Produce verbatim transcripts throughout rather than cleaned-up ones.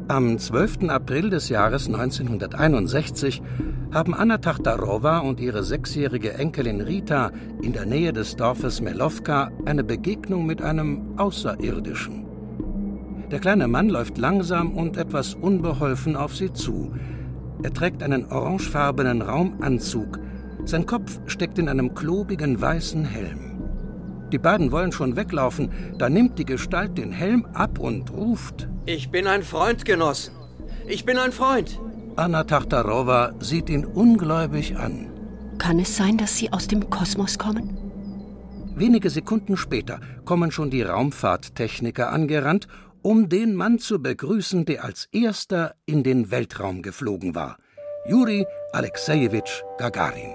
Am zwölften April des Jahres neunzehnhunderteinundsechzig haben Anna Tachtarowa und ihre sechsjährige Enkelin Rita in der Nähe des Dorfes Melowka eine Begegnung mit einem Außerirdischen. Der kleine Mann läuft langsam und etwas unbeholfen auf sie zu. Er trägt einen orangefarbenen Raumanzug. Sein Kopf steckt in einem klobigen weißen Helm. Die beiden wollen schon weglaufen, da nimmt die Gestalt den Helm ab und ruft: Ich bin ein Freund, Genossen. Ich bin ein Freund. Anna Tachtarowa sieht ihn ungläubig an. Kann es sein, dass Sie aus dem Kosmos kommen? Wenige Sekunden später kommen schon die Raumfahrttechniker angerannt, um den Mann zu begrüßen, der als erster in den Weltraum geflogen war: Juri Alexejewitsch Gagarin.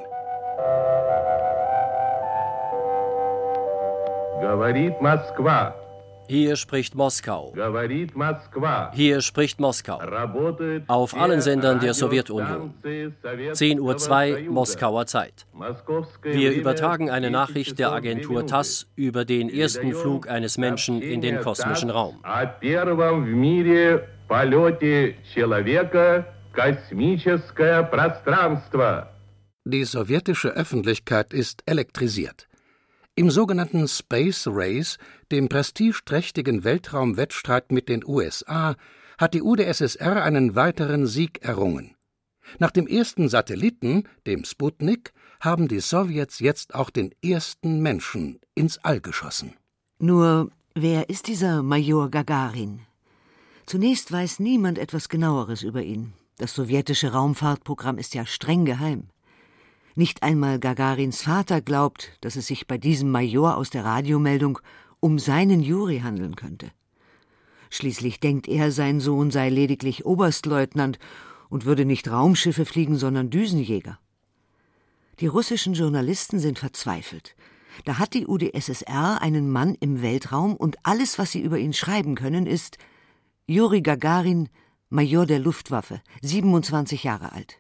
Говорит Москва. Hier spricht Moskau. Говорит Москва. Hier spricht Moskau. Auf allen Sendern der Sowjetunion. zehn Uhr zwei Moskauer Zeit. Wir übertragen eine Nachricht der Agentur TASS über den ersten Flug eines Menschen in den kosmischen Raum. Die sowjetische Öffentlichkeit ist elektrisiert. Im sogenannten Space Race, dem prestigeträchtigen Weltraumwettstreit mit den U S A, hat die U d S S R einen weiteren Sieg errungen. Nach dem ersten Satelliten, dem Sputnik, haben die Sowjets jetzt auch den ersten Menschen ins All geschossen. Nur, wer ist dieser Major Gagarin? Zunächst weiß niemand etwas Genaueres über ihn. Das sowjetische Raumfahrtprogramm ist ja streng geheim. Nicht einmal Gagarins Vater glaubt, dass es sich bei diesem Major aus der Radiomeldung um seinen Juri handeln könnte. Schließlich denkt er, sein Sohn sei lediglich Oberstleutnant und würde nicht Raumschiffe fliegen, sondern Düsenjäger. Die russischen Journalisten sind verzweifelt. Da hat die U d S S R einen Mann im Weltraum und alles, was sie über ihn schreiben können, ist: Juri Gagarin, Major der Luftwaffe, siebenundzwanzig Jahre alt.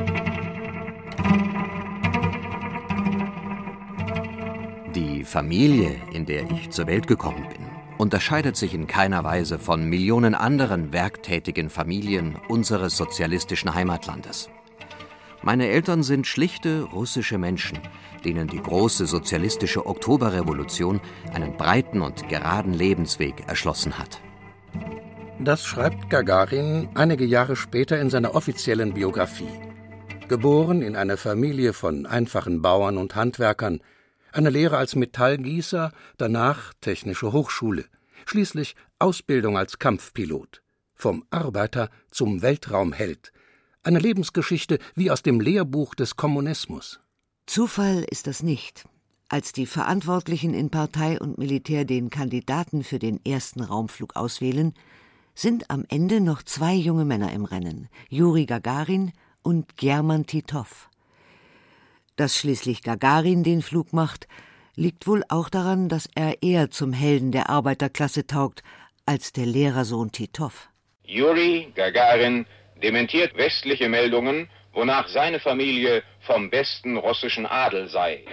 Die Familie, in der ich zur Welt gekommen bin, unterscheidet sich in keiner Weise von Millionen anderen werktätigen Familien unseres sozialistischen Heimatlandes. Meine Eltern sind schlichte russische Menschen, denen die große sozialistische Oktoberrevolution einen breiten und geraden Lebensweg erschlossen hat. Das schreibt Gagarin einige Jahre später in seiner offiziellen Biografie. Geboren in einer Familie von einfachen Bauern und Handwerkern, eine Lehre als Metallgießer, danach Technische Hochschule, schließlich Ausbildung als Kampfpilot. Vom Arbeiter zum Weltraumheld. Eine Lebensgeschichte wie aus dem Lehrbuch des Kommunismus. Zufall ist das nicht. Als die Verantwortlichen in Partei und Militär den Kandidaten für den ersten Raumflug auswählen, sind am Ende noch zwei junge Männer im Rennen, Juri Gagarin und German Titov. Dass schließlich Gagarin den Flug macht, liegt wohl auch daran, dass er eher zum Helden der Arbeiterklasse taugt, als der Lehrersohn Titov. Juri Gagarin dementiert westliche Meldungen, wonach seine Familie vom besten russischen Adel sei.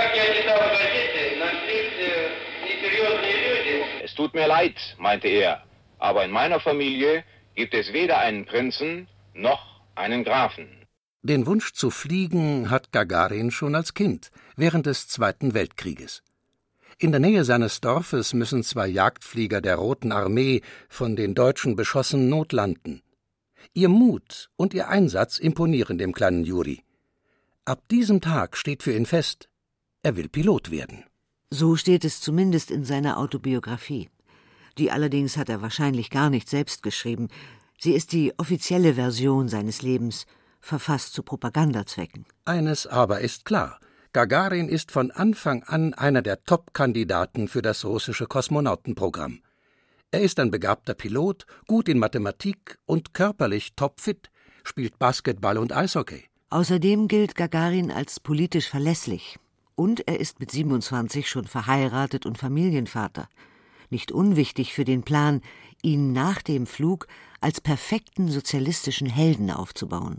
Es tut mir leid, meinte er, aber in meiner Familie gibt es weder einen Prinzen noch einen Grafen. Den Wunsch zu fliegen hat Gagarin schon als Kind, während des Zweiten Weltkrieges. In der Nähe seines Dorfes müssen zwei Jagdflieger der Roten Armee von den Deutschen beschossen notlanden. Ihr Mut und ihr Einsatz imponieren dem kleinen Juri. Ab diesem Tag steht für ihn fest, er will Pilot werden. So steht es zumindest in seiner Autobiografie. Die allerdings hat er wahrscheinlich gar nicht selbst geschrieben. Sie ist die offizielle Version seines Lebens, verfasst zu Propagandazwecken. Eines aber ist klar: Gagarin ist von Anfang an einer der Top-Kandidaten für das russische Kosmonautenprogramm. Er ist ein begabter Pilot, gut in Mathematik und körperlich topfit, spielt Basketball und Eishockey. Außerdem gilt Gagarin als politisch verlässlich. Und er ist mit siebenundzwanzig schon verheiratet und Familienvater. Nicht unwichtig für den Plan, ihn nach dem Flug als perfekten sozialistischen Helden aufzubauen.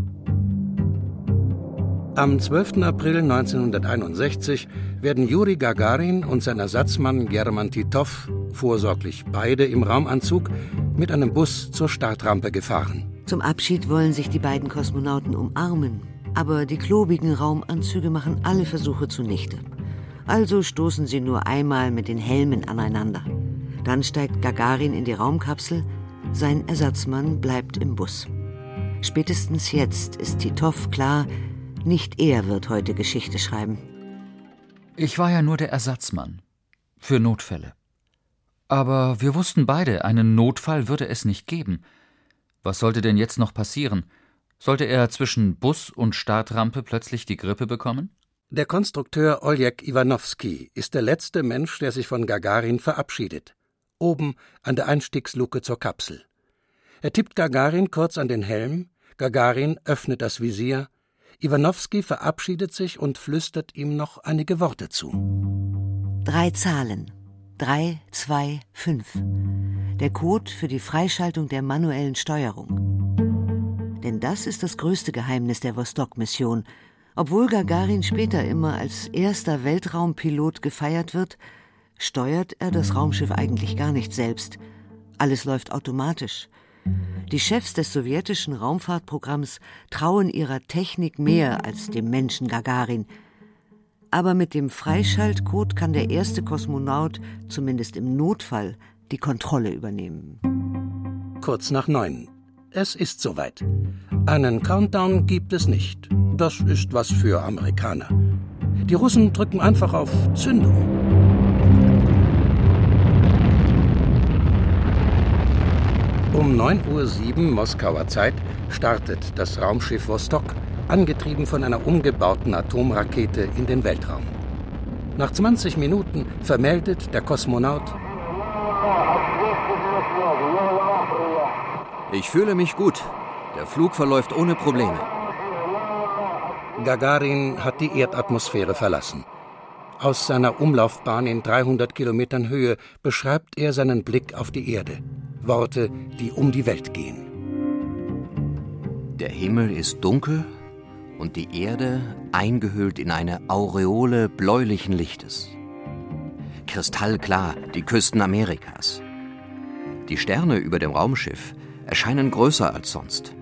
Am zwölften April neunzehnhunderteinundsechzig werden Juri Gagarin und sein Ersatzmann German Titov, vorsorglich beide im Raumanzug, mit einem Bus zur Startrampe gefahren. Zum Abschied wollen sich die beiden Kosmonauten umarmen, aber die klobigen Raumanzüge machen alle Versuche zunichte. Also stoßen sie nur einmal mit den Helmen aneinander. Dann steigt Gagarin in die Raumkapsel, sein Ersatzmann bleibt im Bus. Spätestens jetzt ist Titov klar, nicht er wird heute Geschichte schreiben. Ich war ja nur der Ersatzmann. Für Notfälle. Aber wir wussten beide, einen Notfall würde es nicht geben. Was sollte denn jetzt noch passieren? Sollte er zwischen Bus und Startrampe plötzlich die Grippe bekommen? Der Konstrukteur Oleg Iwanowski ist der letzte Mensch, der sich von Gagarin verabschiedet. Oben an der Einstiegsluke zur Kapsel. Er tippt Gagarin kurz an den Helm, Gagarin öffnet das Visier, Iwanowski verabschiedet sich und flüstert ihm noch einige Worte zu. Drei Zahlen. Drei, zwei, fünf. Der Code für die Freischaltung der manuellen Steuerung. Denn das ist das größte Geheimnis der Vostok-Mission. Obwohl Gagarin später immer als erster Weltraumpilot gefeiert wird, steuert er das Raumschiff eigentlich gar nicht selbst. Alles läuft automatisch. Die Chefs des sowjetischen Raumfahrtprogramms trauen ihrer Technik mehr als dem Menschen Gagarin. Aber mit dem Freischaltcode kann der erste Kosmonaut, zumindest im Notfall, die Kontrolle übernehmen. Kurz nach neun. Es ist soweit. Einen Countdown gibt es nicht. Das ist was für Amerikaner. Die Russen drücken einfach auf Zündung. Um neun Uhr sieben Moskauer Zeit startet das Raumschiff Vostok, angetrieben von einer umgebauten Atomrakete, in den Weltraum. Nach zwanzig Minuten vermeldet der Kosmonaut: Ich fühle mich gut. Der Flug verläuft ohne Probleme. Gagarin hat die Erdatmosphäre verlassen. Aus seiner Umlaufbahn in dreihundert Kilometern Höhe beschreibt er seinen Blick auf die Erde. Worte, die um die Welt gehen. Der Himmel ist dunkel und die Erde eingehüllt in eine Aureole bläulichen Lichtes. Kristallklar die Küsten Amerikas. Die Sterne über dem Raumschiff erscheinen größer als sonst.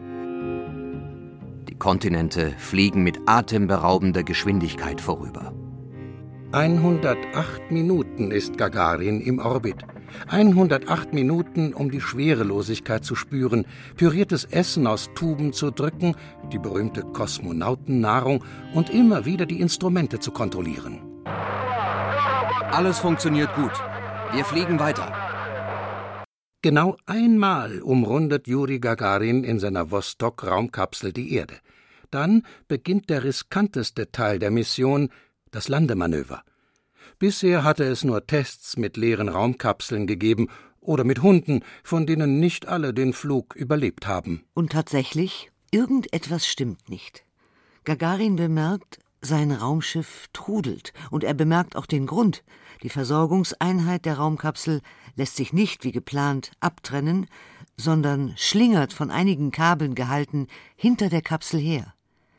Die Kontinente fliegen mit atemberaubender Geschwindigkeit vorüber. hundertacht Minuten ist Gagarin im Orbit. hundertacht Minuten, um die Schwerelosigkeit zu spüren, püriertes Essen aus Tuben zu drücken, die berühmte Kosmonautennahrung und immer wieder die Instrumente zu kontrollieren. Alles funktioniert gut. Wir fliegen weiter. Genau einmal umrundet Juri Gagarin in seiner Vostok-Raumkapsel die Erde. Dann beginnt der riskanteste Teil der Mission, das Landemanöver. Bisher hatte es nur Tests mit leeren Raumkapseln gegeben oder mit Hunden, von denen nicht alle den Flug überlebt haben. Und tatsächlich, irgendetwas stimmt nicht. Gagarin bemerkt, sein Raumschiff trudelt. Und er bemerkt auch den Grund. Die Versorgungseinheit der Raumkapsel lässt sich nicht wie geplant abtrennen, sondern schlingert, von einigen Kabeln gehalten, hinter der Kapsel her.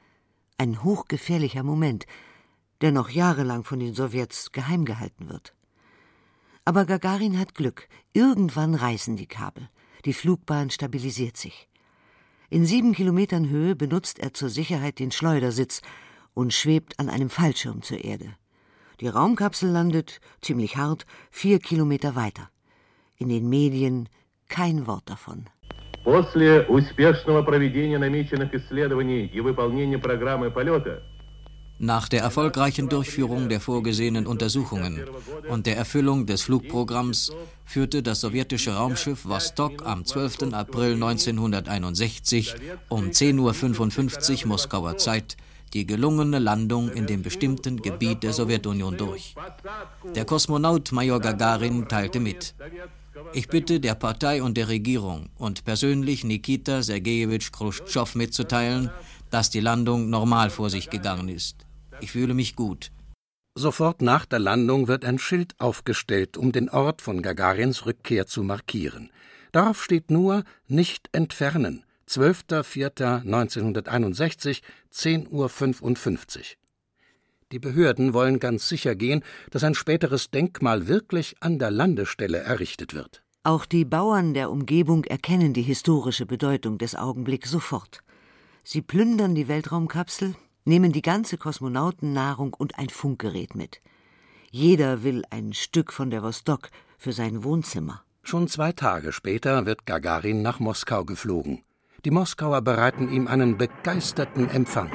Ein hochgefährlicher Moment, der noch jahrelang von den Sowjets geheim gehalten wird. Aber Gagarin hat Glück. Irgendwann reißen die Kabel. Die Flugbahn stabilisiert sich. In sieben Kilometern Höhe benutzt er zur Sicherheit den Schleudersitz und schwebt an einem Fallschirm zur Erde. Die Raumkapsel landet, ziemlich hart, vier Kilometer weiter. In den Medien kein Wort davon. После успешного проведения намеченных исследований и выполнения программы полета Nach der erfolgreichen Durchführung der vorgesehenen Untersuchungen und der Erfüllung des Flugprogramms führte das sowjetische Raumschiff Vostok am zwölften April neunzehnhunderteinundsechzig um zehn Uhr fünfundfünfzig Moskauer Zeit die gelungene Landung in dem bestimmten Gebiet der Sowjetunion durch. Der Kosmonaut Major Gagarin teilte mit: Ich bitte der Partei und der Regierung und persönlich Nikita Sergejewitsch Chruschtschow mitzuteilen, dass die Landung normal vor sich gegangen ist. Ich fühle mich gut. Sofort nach der Landung wird ein Schild aufgestellt, um den Ort von Gagarins Rückkehr zu markieren. Darauf steht nur »Nicht entfernen«, zwölfter vierter neunzehnhunderteinundsechzig, zehn Uhr fünfundfünfzig. Die Behörden wollen ganz sicher gehen, dass ein späteres Denkmal wirklich an der Landestelle errichtet wird. Auch die Bauern der Umgebung erkennen die historische Bedeutung des Augenblicks sofort. Sie plündern die Weltraumkapsel, nehmen die ganze Kosmonautennahrung und ein Funkgerät mit. Jeder will ein Stück von der Vostok für sein Wohnzimmer. Schon zwei Tage später wird Gagarin nach Moskau geflogen. Die Moskauer bereiten ihm einen begeisterten Empfang.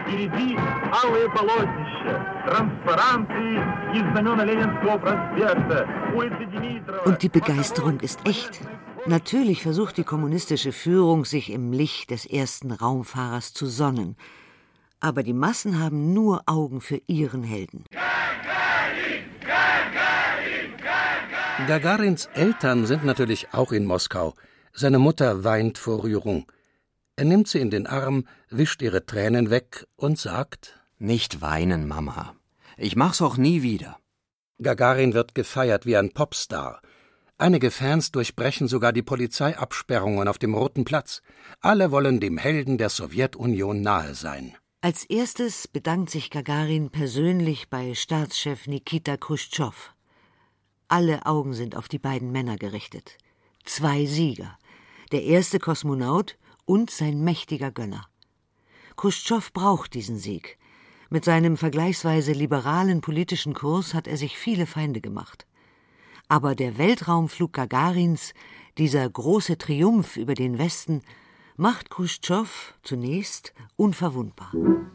Und die Begeisterung ist echt. Natürlich versucht die kommunistische Führung, sich im Licht des ersten Raumfahrers zu sonnen. Aber die Massen haben nur Augen für ihren Helden. Gagarins Eltern sind natürlich auch in Moskau. Seine Mutter weint vor Rührung. Er nimmt sie in den Arm, wischt ihre Tränen weg und sagt: »Nicht weinen, Mama. Ich mach's auch nie wieder.« Gagarin wird gefeiert wie ein Popstar. Einige Fans durchbrechen sogar die Polizeiabsperrungen auf dem Roten Platz. Alle wollen dem Helden der Sowjetunion nahe sein. Als erstes bedankt sich Gagarin persönlich bei Staatschef Nikita Chruschtschow. Alle Augen sind auf die beiden Männer gerichtet. Zwei Sieger. Der erste Kosmonaut und sein mächtiger Gönner. Chruschtschow braucht diesen Sieg. Mit seinem vergleichsweise liberalen politischen Kurs hat er sich viele Feinde gemacht. Aber der Weltraumflug Gagarins, dieser große Triumph über den Westen, macht Chruschtschow zunächst unverwundbar.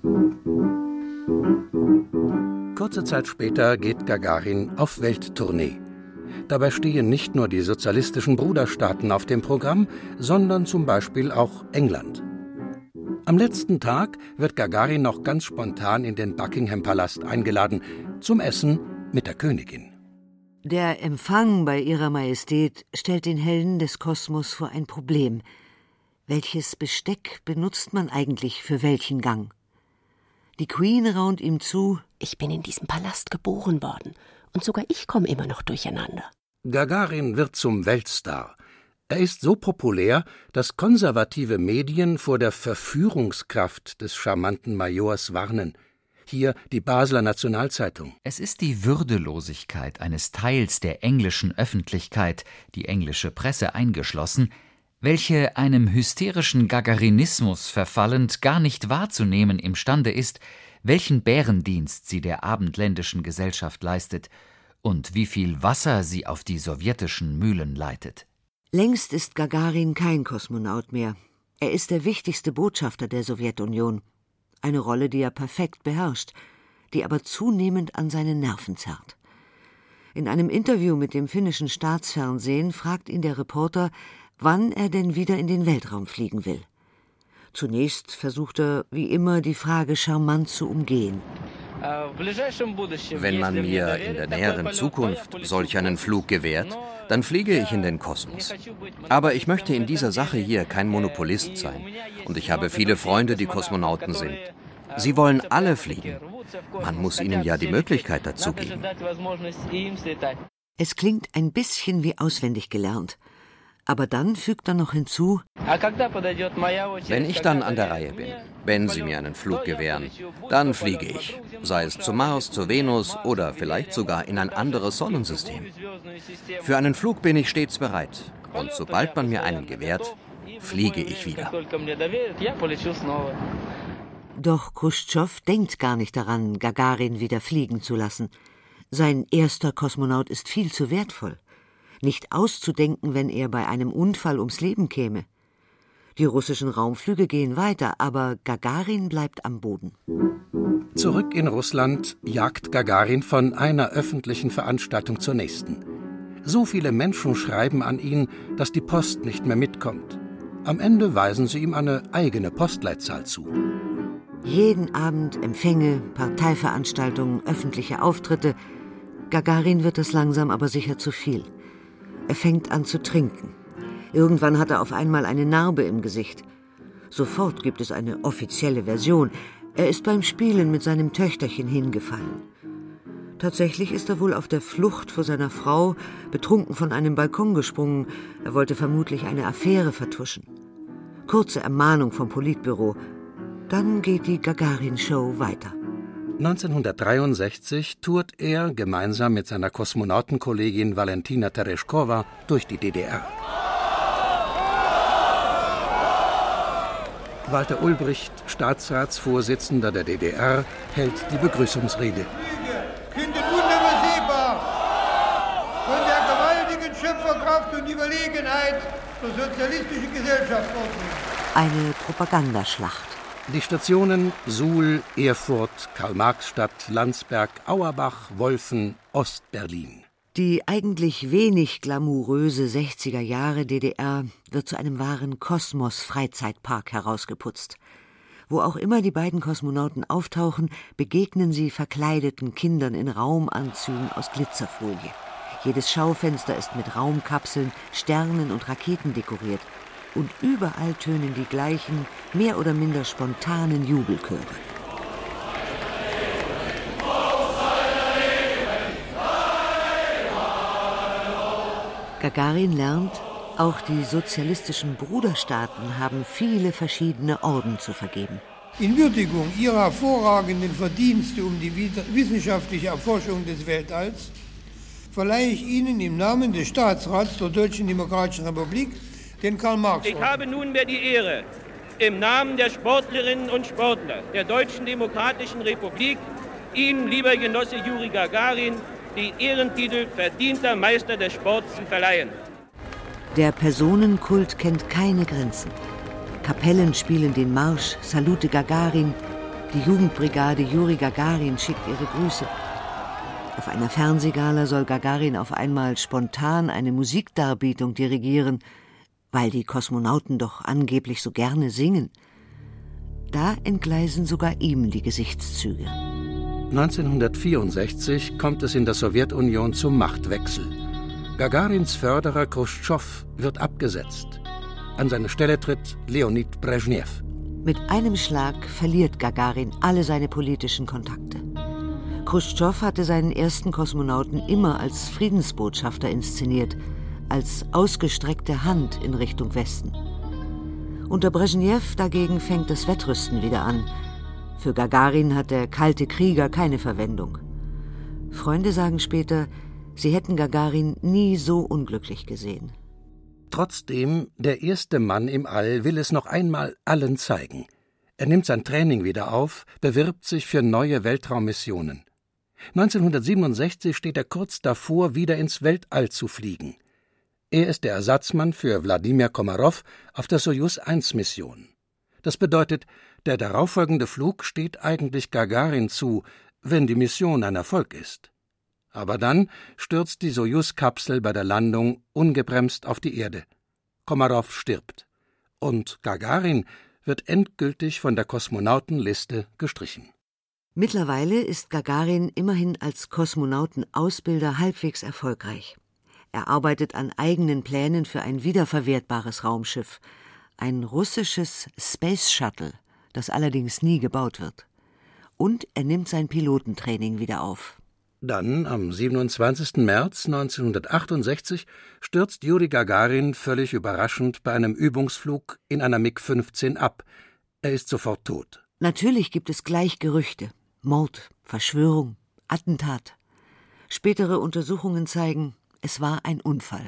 Kurze Zeit später geht Gagarin auf Welttournee. Dabei stehen nicht nur die sozialistischen Bruderstaaten auf dem Programm, sondern zum Beispiel auch England. Am letzten Tag wird Gagarin noch ganz spontan in den Buckingham-Palast eingeladen, zum Essen mit der Königin. Der Empfang bei Ihrer Majestät stellt den Helden des Kosmos vor ein Problem. Welches Besteck benutzt man eigentlich für welchen Gang? Die Queen raunt ihm zu: Ich bin in diesem Palast geboren worden. Und sogar ich komme immer noch durcheinander. Gagarin wird zum Weltstar. Er ist so populär, dass konservative Medien vor der Verführungskraft des charmanten Majors warnen. Hier die Basler Nationalzeitung. Es ist die Würdelosigkeit eines Teils der englischen Öffentlichkeit, die englische Presse eingeschlossen, welche einem hysterischen Gagarinismus verfallend gar nicht wahrzunehmen imstande ist, welchen Bärendienst sie der abendländischen Gesellschaft leistet und wie viel Wasser sie auf die sowjetischen Mühlen leitet. Längst ist Gagarin kein Kosmonaut mehr. Er ist der wichtigste Botschafter der Sowjetunion. Eine Rolle, die er perfekt beherrscht, die aber zunehmend an seine Nerven zerrt. In einem Interview mit dem finnischen Staatsfernsehen fragt ihn der Reporter, wann er denn wieder in den Weltraum fliegen will. Zunächst versucht er, wie immer, die Frage charmant zu umgehen. Wenn man mir in der näheren Zukunft solch einen Flug gewährt, dann fliege ich in den Kosmos. Aber ich möchte in dieser Sache hier kein Monopolist sein. Und ich habe viele Freunde, die Kosmonauten sind. Sie wollen alle fliegen. Man muss ihnen ja die Möglichkeit dazu geben. Es klingt ein bisschen wie auswendig gelernt. Aber dann fügt er noch hinzu: Wenn ich dann an der Reihe bin, wenn Sie mir einen Flug gewähren, dann fliege ich, sei es zum Mars, zur Venus oder vielleicht sogar in ein anderes Sonnensystem. Für einen Flug bin ich stets bereit und sobald man mir einen gewährt, fliege ich wieder. Doch Chruschtschow denkt gar nicht daran, Gagarin wieder fliegen zu lassen. Sein erster Kosmonaut ist viel zu wertvoll. Nicht auszudenken, wenn er bei einem Unfall ums Leben käme. Die russischen Raumflüge gehen weiter, aber Gagarin bleibt am Boden. Zurück in Russland jagt Gagarin von einer öffentlichen Veranstaltung zur nächsten. So viele Menschen schreiben an ihn, dass die Post nicht mehr mitkommt. Am Ende weisen sie ihm eine eigene Postleitzahl zu. Jeden Abend Empfänge, Parteiveranstaltungen, öffentliche Auftritte. Gagarin wird es langsam aber sicher zu viel. Er fängt an zu trinken. Irgendwann hat er auf einmal eine Narbe im Gesicht. Sofort gibt es eine offizielle Version. Er ist beim Spielen mit seinem Töchterchen hingefallen. Tatsächlich ist er wohl auf der Flucht vor seiner Frau, betrunken von einem Balkon gesprungen. Er wollte vermutlich eine Affäre vertuschen. Kurze Ermahnung vom Politbüro. Dann geht die Gagarin-Show weiter. neunzehnhundertdreiundsechzig tourt er gemeinsam mit seiner Kosmonautenkollegin Valentina Tereshkova durch die D D R. Walter Ulbricht, Staatsratsvorsitzender der D D R, hält die Begrüßungsrede. Künden unübersehbar von der gewaltigen Schöpferkraft und Überlegenheit der sozialistischen Gesellschaftsordnung. Eine Propagandaschlacht. Die Stationen Suhl, Erfurt, Karl-Marx-Stadt, Landsberg, Auerbach, Wolfen, Ost-Berlin. Die eigentlich wenig glamouröse sechziger Jahre D D R wird zu einem wahren Kosmos-Freizeitpark herausgeputzt. Wo auch immer die beiden Kosmonauten auftauchen, begegnen sie verkleideten Kindern in Raumanzügen aus Glitzerfolie. Jedes Schaufenster ist mit Raumkapseln, Sternen und Raketen dekoriert. Und überall tönen die gleichen, mehr oder minder spontanen Jubelchöre. Gagarin lernt, auch die sozialistischen Bruderstaaten haben viele verschiedene Orden zu vergeben. In Würdigung ihrer hervorragenden Verdienste um die wissenschaftliche Erforschung des Weltalls verleihe ich Ihnen im Namen des Staatsrats der Deutschen Demokratischen Republik den Karl-Marx-Orden. Ich habe nunmehr die Ehre, im Namen der Sportlerinnen und Sportler der Deutschen Demokratischen Republik Ihnen, lieber Genosse Juri Gagarin, die Ehrentitel Verdienter Meister des Sports zu verleihen. Der Personenkult kennt keine Grenzen. Kapellen spielen den Marsch Salute Gagarin, die Jugendbrigade Juri Gagarin schickt ihre Grüße. Auf einer Fernsehgala soll Gagarin auf einmal spontan eine Musikdarbietung dirigieren, weil die Kosmonauten doch angeblich so gerne singen. Da entgleisen sogar ihm die Gesichtszüge. neunzehnhundertvierundsechzig kommt es in der Sowjetunion zum Machtwechsel. Gagarins Förderer Chruschtschow wird abgesetzt. An seine Stelle tritt Leonid Brezhnev. Mit einem Schlag verliert Gagarin alle seine politischen Kontakte. Chruschtschow hatte seinen ersten Kosmonauten immer als Friedensbotschafter inszeniert, als ausgestreckte Hand in Richtung Westen. Unter Brezhnev dagegen fängt das Wettrüsten wieder an. Für Gagarin hat der kalte Krieger keine Verwendung. Freunde sagen später, sie hätten Gagarin nie so unglücklich gesehen. Trotzdem, der erste Mann im All will es noch einmal allen zeigen. Er nimmt sein Training wieder auf, bewirbt sich für neue Weltraummissionen. neunzehnhundertsiebenundsechzig steht er kurz davor, wieder ins Weltall zu fliegen. Er ist der Ersatzmann für Wladimir Komarow auf der Sojus eins Mission. Das bedeutet, der darauffolgende Flug steht eigentlich Gagarin zu, wenn die Mission ein Erfolg ist. Aber dann stürzt die Sojus-Kapsel bei der Landung ungebremst auf die Erde. Komarow stirbt. Und Gagarin wird endgültig von der Kosmonautenliste gestrichen. Mittlerweile ist Gagarin immerhin als Kosmonautenausbilder halbwegs erfolgreich. Er arbeitet an eigenen Plänen für ein wiederverwertbares Raumschiff, ein russisches Space Shuttle, das allerdings nie gebaut wird. Und er nimmt sein Pilotentraining wieder auf. Dann, am siebenundzwanzigsten März neunzehnhundertachtundsechzig, stürzt Juri Gagarin völlig überraschend bei einem Übungsflug in einer MiG fünfzehn ab. Er ist sofort tot. Natürlich gibt es gleich Gerüchte. Mord, Verschwörung, Attentat. Spätere Untersuchungen zeigen, es war ein Unfall.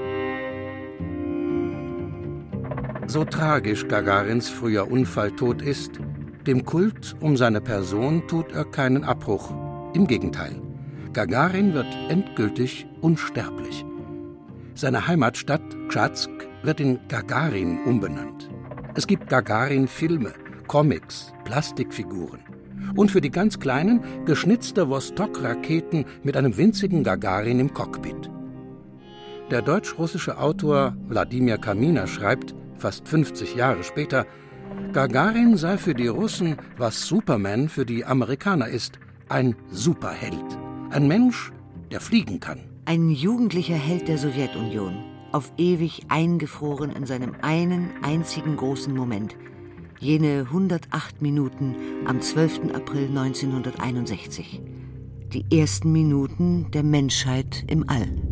So tragisch Gagarins früher Unfalltod ist, dem Kult um seine Person tut er keinen Abbruch. Im Gegenteil. Gagarin wird endgültig unsterblich. Seine Heimatstadt Gzhatsk wird in Gagarin umbenannt. Es gibt Gagarin-Filme, Comics, Plastikfiguren und für die ganz Kleinen geschnitzte Vostok-Raketen mit einem winzigen Gagarin im Cockpit. Der deutsch-russische Autor Wladimir Kaminer schreibt, fast fünfzig Jahre später, Gagarin sei für die Russen, was Superman für die Amerikaner ist, ein Superheld. Ein Mensch, der fliegen kann. Ein jugendlicher Held der Sowjetunion, auf ewig eingefroren in seinem einen einzigen großen Moment. Jene hundertacht Minuten am zwölften April neunzehnhunderteinundsechzig. Die ersten Minuten der Menschheit im All.